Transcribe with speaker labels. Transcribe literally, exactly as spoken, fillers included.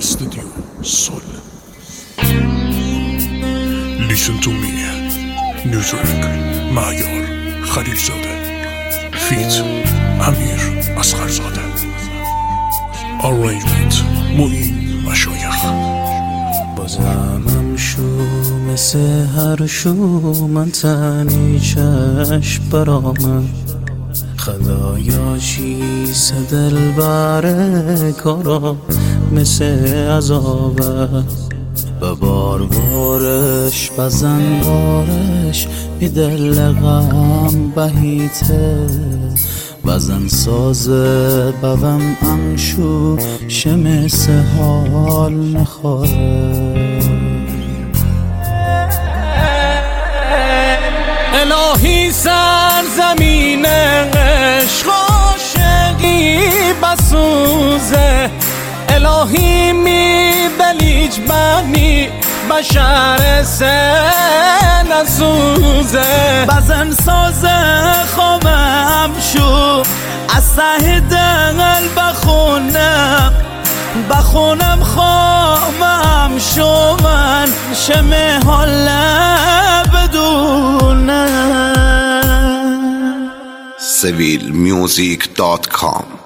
Speaker 1: استوديو سول. Listen to me. New track معیار خلیل زاده فیت امیر اصغر زاده. Arrangement معین مشایخ.
Speaker 2: بازم شو مثل هر شو من تنی چشم برامن خدایاشی سدل باره کارا مثل عذابه به بار بارش بزن بارش بی دل غم بهیته بزن سازه بوم امشو شمس حال نخواره الهی سرزمین عشق عاشقی بسوزه الهی می بلیج بنی بشر سن سوزه بزن سازه خوابم شو از ته دل بخونم بخونم خوابم شو من شمه حاله بدونم
Speaker 3: seville music dot com